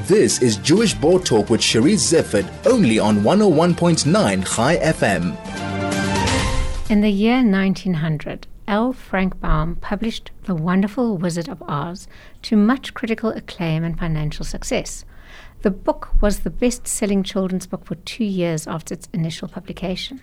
This is Jewish Board Talk with Cherise Zeffert, only on 101.9 Chai FM. In the year 1900, L. Frank Baum published The Wonderful Wizard of Oz to much critical acclaim and financial success. The book was the best-selling children's book for 2 years after its initial publication.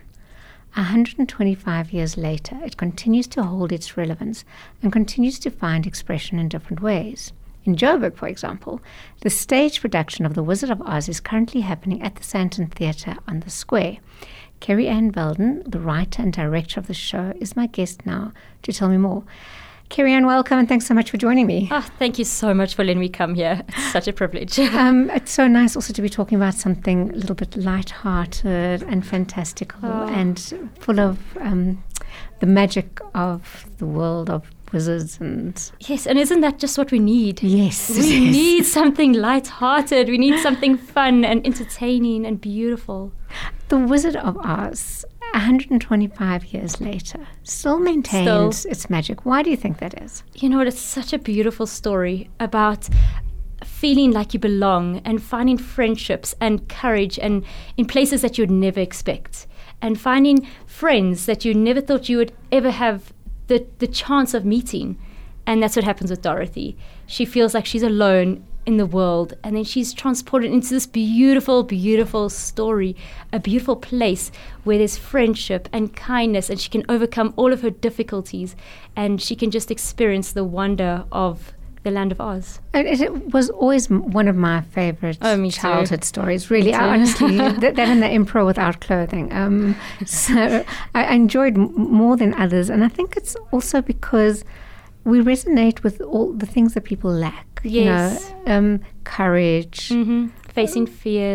125 years later, it continues to hold its relevance and continues to find expression in different ways. In Joburg, for example, the stage production of The Wizard of Oz is currently happening at the Sandton Theatre on the Square. Kerry Ann Belden, the writer and director of the show, is my guest now to tell me more. Kerry Ann, welcome, and thanks so much for joining me. Oh, thank you so much for letting me come here. It's such a privilege. It's so nice also to be talking about something a little bit light-hearted and fantastical and full of the magic of the world of wizards and... Yes, and isn't that just what we need? Yes. We need something light-hearted. We need something fun and entertaining and beautiful. The Wizard of Oz, 125 years later, still maintains its magic. Why do you think that is? You know what? It's such a beautiful story about feeling like you belong and finding friendships and courage and in places that you'd never expect, and finding friends that you never thought you would ever have the chance of meeting. And that's what happens with Dorothy. She feels like she's alone in the world, and then she's transported into this beautiful, beautiful story, a beautiful place where there's friendship and kindness, and she can overcome all of her difficulties, and she can just experience the wonder of the land of Oz. It was always one of my favorite childhood stories, really. Honestly, that and the Emperor Without Clothing. So I enjoyed more than others, and I think it's also because we resonate with all the things that people lack. Yes. Courage. Mm-hmm. Facing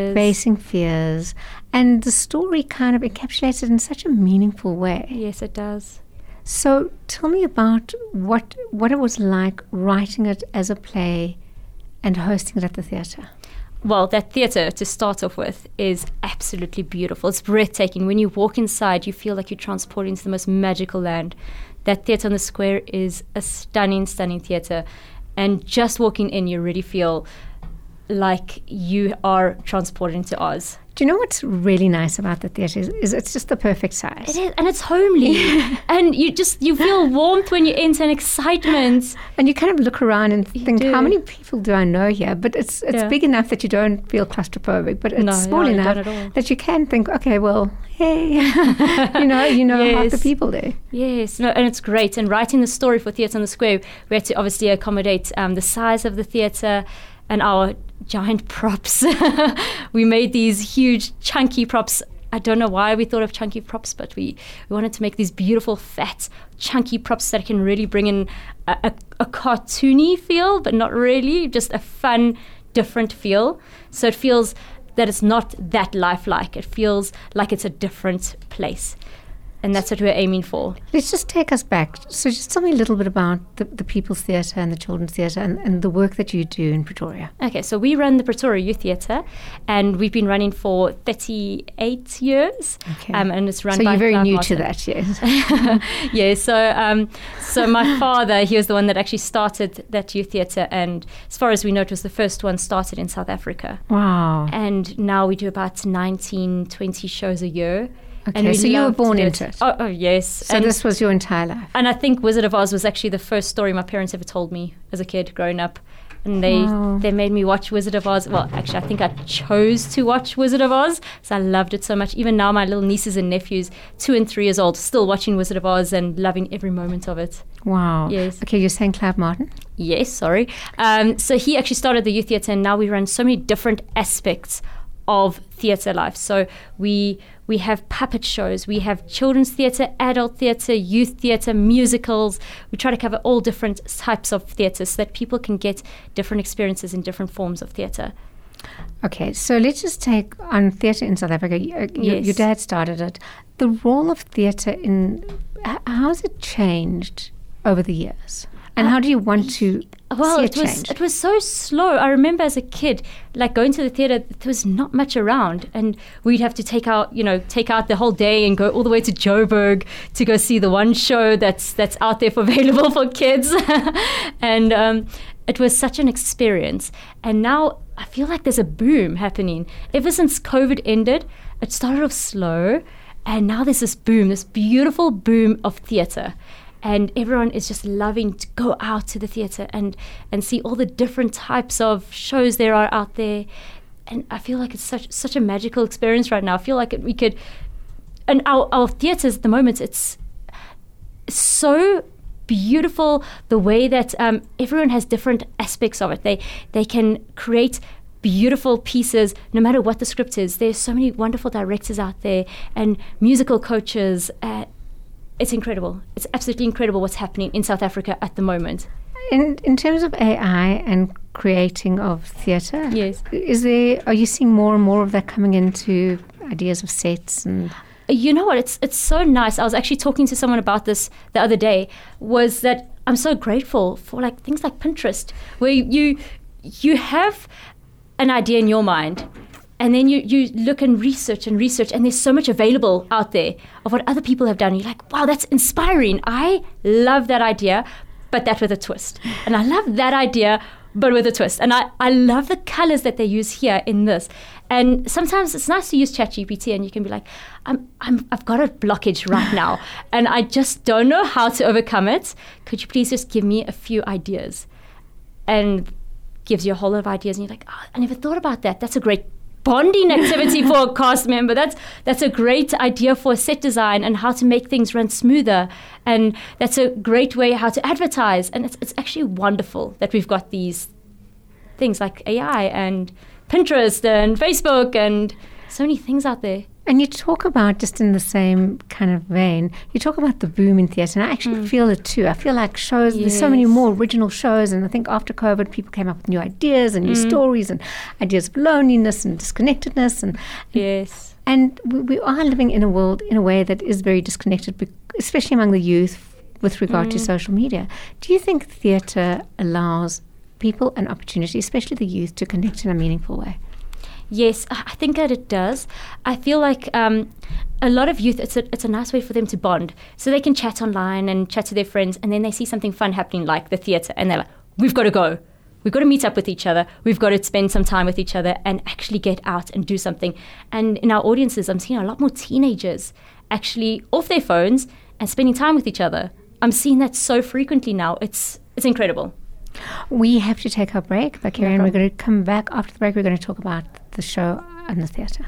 fears. And the story kind of encapsulates it in such a meaningful way. Yes, it does. So tell me about what it was like writing it as a play and hosting it at the theatre. Well, that theatre, to start off with, is absolutely beautiful. It's breathtaking. When you walk inside, you feel like you're transported into the most magical land. That theatre on the Square is a stunning, stunning theatre. And just walking in, you really feel like you are transported into Oz. Do you know what's really nice about the theatre is it's just the perfect size. It is, and it's homely. And you feel warmth when you enter and excitement. And you kind of look around and think, how many people do I know here? But it's big enough that you don't feel claustrophobic, but it's small enough that you can think, okay, well, hey, you know half the people there. Yes, and it's great. And writing the story for Theatre on the Square, we had to obviously accommodate the size of the theatre and our giant props. We made these huge, chunky props. I don't know why we thought of chunky props, but we wanted to make these beautiful, fat, chunky props that can really bring in a cartoony feel, but not really, just a fun, different feel. So it feels that it's not that lifelike. It feels like it's a different place. And that's what we're aiming for. Let's just take us back. So just tell me a little bit about the People's Theatre and the Children's Theatre and the work that you do in Pretoria. Okay, so we run the Pretoria Youth Theatre, and we've been running for 38 years. Okay. And it's run by by you're very Clive new Martin. To that, yes. Yeah, so my father, he was the one that actually started that youth theatre, and as far as we know, it was the first one started in South Africa. Wow. And now we do about 19, 20 shows a year. Okay, so you were born into it. Oh, yes. So this was your entire life. And I think Wizard of Oz was actually the first story my parents ever told me as a kid growing up. And they made me watch Wizard of Oz. Well, actually, I think I chose to watch Wizard of Oz, so I loved it so much. Even now, my little nieces and nephews, 2 and 3 years old, still watching Wizard of Oz and loving every moment of it. Wow. Yes. Okay, you're saying Clive Martin? Yes, sorry. So he actually started the youth theatre, and now we run so many different aspects of theatre life. So we have puppet shows, we have children's theatre, adult theatre, youth theatre, musicals. We try to cover all different types of theatre so that people can get different experiences in different forms of theatre. Okay, so let's just take on theatre in South Africa. Your dad started it. The role of theatre how has it changed over the years? And how do you want to Well, see a it change? was so slow. I remember as a kid, like going to the theatre, there was not much around, and we'd have to take out the whole day and go all the way to Joburg to go see the one show that's out there available for kids, and it was such an experience. And now I feel like there's a boom happening. Ever since COVID ended, it started off slow, and now there's this boom, this beautiful boom of theatre. And everyone is just loving to go out to the theatre and see all the different types of shows there are out there. And I feel like it's such a magical experience right now. I feel like we could, and our theatres at the moment, it's so beautiful the way that everyone has different aspects of it. They can create beautiful pieces no matter what the script is. There's so many wonderful directors out there and musical coaches. It's incredible. It's absolutely incredible what's happening in South Africa at the moment. In terms of AI and creating of theatre, Yes. Are you seeing more and more of that coming into ideas of sets and? You know what? It's so nice. I was actually talking to someone about this the other day. Was that I'm so grateful for like things like Pinterest, where you have an idea in your mind. And then you look and research, and there's so much available out there of what other people have done. You're like, wow, that's inspiring. I love that idea, but that with a twist. And I love that idea, but with a twist. And I love the colors that they use here in this. And sometimes it's nice to use ChatGPT, and you can be like, I've got a blockage right now, and I just don't know how to overcome it. Could you please just give me a few ideas? And gives you a whole lot of ideas, and you're like, oh, I never thought about that. That's a great bonding activity for a cast member. That's a great idea for set design and how to make things run smoother. And that's a great way how to advertise. And it's actually wonderful that we've got these things like AI and Pinterest and Facebook and so many things out there. And you talk about, just in the same kind of vein, you talk about the boom in theatre, and I actually feel it too. I feel like shows, there's so many more original shows, and I think after COVID, people came up with new ideas and new stories and ideas of loneliness and disconnectedness. Yes. And we are living in a world, in a way, that is very disconnected, especially among the youth with regard to social media. Do you think theatre allows people an opportunity, especially the youth, to connect in a meaningful way? Yes, I think that it does. I feel like a lot of youth, it's a nice way for them to bond. So they can chat online and chat to their friends, and then they see something fun happening like the theatre, and they're like, we've got to go. We've got to meet up with each other. We've got to spend some time with each other and actually get out and do something. And in our audiences, I'm seeing a lot more teenagers actually off their phones and spending time with each other. I'm seeing that so frequently now. It's incredible. We have to take our break, but Carrie Ann, we're going to come back after the break. We're going to talk about the show and the theatre.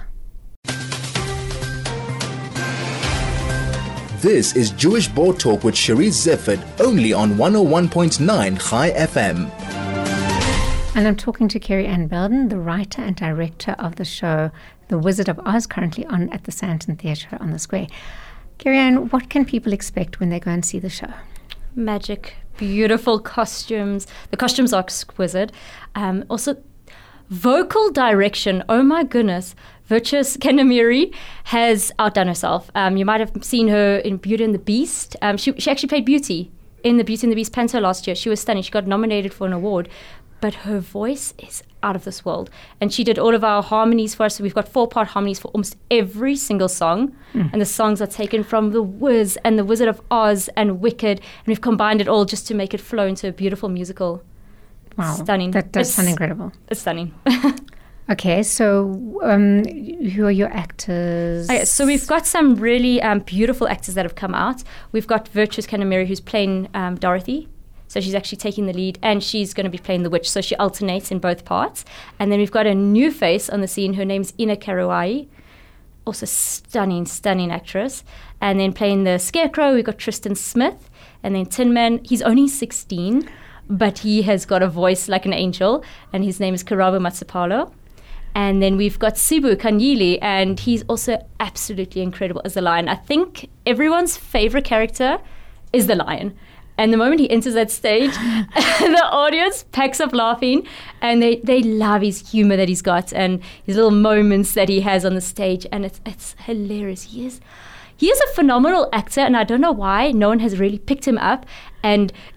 This is Jewish Board Talk with Cherise Zeffert, only on 101.9 Chai FM. And I'm talking to Carrie Ann Belden, the writer and director of the show The Wizard of Oz, currently on at the Sandton Theatre on the Square. Carrie Ann, what can people expect when they go and see the show? Magic, beautiful costumes. The costumes are exquisite. Also, vocal direction. Oh my goodness. Virtuous Kanamiri has outdone herself. You might have seen her in Beauty and the Beast. She actually played Beauty in the Beauty and the Beast panto last year. She was stunning. She got nominated for an award. But her voice is out of this world. And she did all of our harmonies for us. So we've got 4-part harmonies for almost every single song. And the songs are taken from The Wiz and The Wizard of Oz and Wicked. And we've combined it all just to make it flow into a beautiful musical. Wow. Stunning. That does sound incredible. It's stunning. Okay, so who are your actors? Okay, so we've got some really beautiful actors that have come out. We've got Virtuous Kanamiri, who's playing Dorothy. So she's actually taking the lead, and she's going to be playing the witch. So she alternates in both parts. And then we've got a new face on the scene. Her name's Ina Karuai, also stunning, stunning actress. And then playing the Scarecrow, we've got Tristan Smith. And then Tin Man, he's only 16, but he has got a voice like an angel. And his name is Karabo Matsapalo. And then we've got Sibu Kanyili, and he's also absolutely incredible as the lion. I think everyone's favorite character is the lion. And the moment he enters that stage, the audience packs up laughing, and they love his humor that he's got and his little moments that he has on the stage, and it's hilarious. He is a phenomenal actor, and I don't know why no one has really picked him up and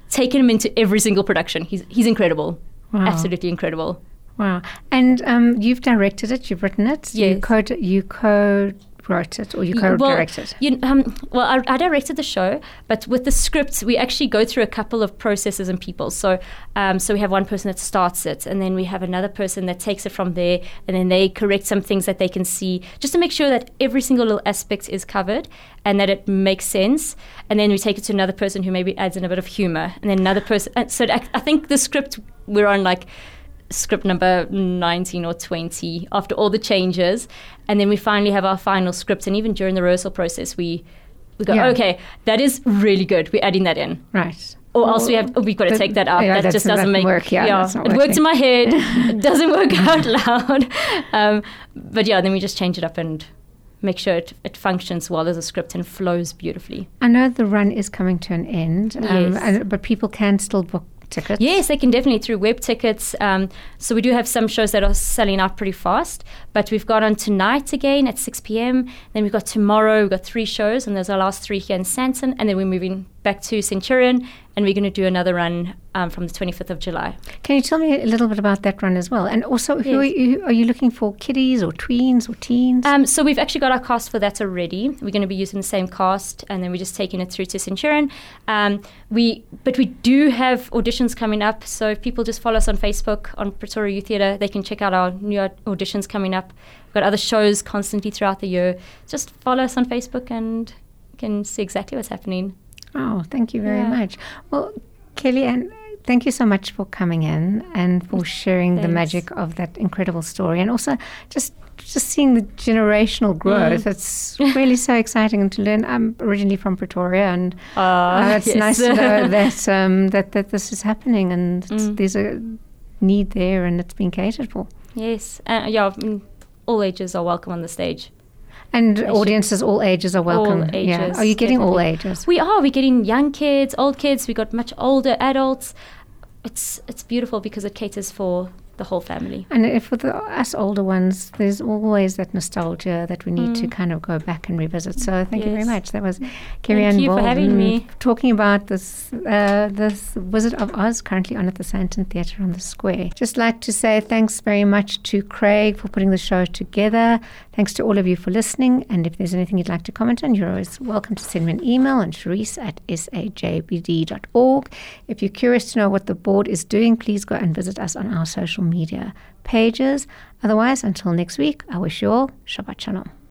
taken him into every single production. He's incredible. Wow. Absolutely incredible. Wow. And you've directed it, you've written it. Yes. You co-wrote it, or you co-directed? I directed the show, but with the script, we actually go through a couple of processes and people. So we have one person that starts it, and then we have another person that takes it from there, and then they correct some things that they can see, just to make sure that every single little aspect is covered and that it makes sense. And then we take it to another person who maybe adds in a bit of humor, and then another person. So I think the script, we're on like script number 19 or 20 after all the changes, and then we finally have our final script. And even during the rehearsal process, we go, okay, that is really good, we're adding that in, right? Or else we've got to take that out. Yeah, that just doesn't make work. It works in my head, it doesn't work out loud. But then we just change it up and make sure it functions well as a script and flows beautifully. I know the run is coming to an end, yes. But people can still book tickets? Yes, they can definitely through web tickets. So we do have some shows that are selling out pretty fast, but we've got on tonight again at 6 p.m. Then we've got tomorrow, we've got 3 shows, and those are our last 3 here in Sandton, and then we're moving back to Centurion, and we're going to do another run from the 25th of July. Can you tell me a little bit about that run as well? And also, who are you looking for, kiddies or tweens or teens? So we've actually got our cast for that already. We're going to be using the same cast, and then we're just taking it through to Centurion. But we do have auditions coming up, so if people just follow us on Facebook, on Pretoria Youth Theatre, they can check out our new auditions coming up. We've got other shows constantly throughout the year. Just follow us on Facebook and you can see exactly what's happening. Oh, thank you very much. Well, Kelly-Ann, thank you so much for coming in and for sharing the magic of that incredible story, and also just seeing the generational growth. It's really so exciting to learn. I'm originally from Pretoria, and it's nice to know that this is happening, and there's a need there, and it's being catered for. Yes, all ages are welcome on the stage. And audiences, all ages are welcome. All ages. Yeah. Are you getting definitely. all ages? We are. We're getting young kids, old kids. We got much older adults. It's beautiful because it caters for the whole family. And for us older ones, there's always that nostalgia that we need to kind of go back and revisit. So thank you very much. That was Kerry-Ann Thank you for having me. Talking about this Wizard of Oz, currently on at the Sandton Theatre on the Square. Just like to say thanks very much to Craig for putting the show together. Thanks to all of you for listening. And if there's anything you'd like to comment on, you're always welcome to send me an email on Charisse@sajbd.org. If you're curious to know what the board is doing, please go and visit us on our social media pages. Otherwise, until next week, I wish you all Shabbat Shalom.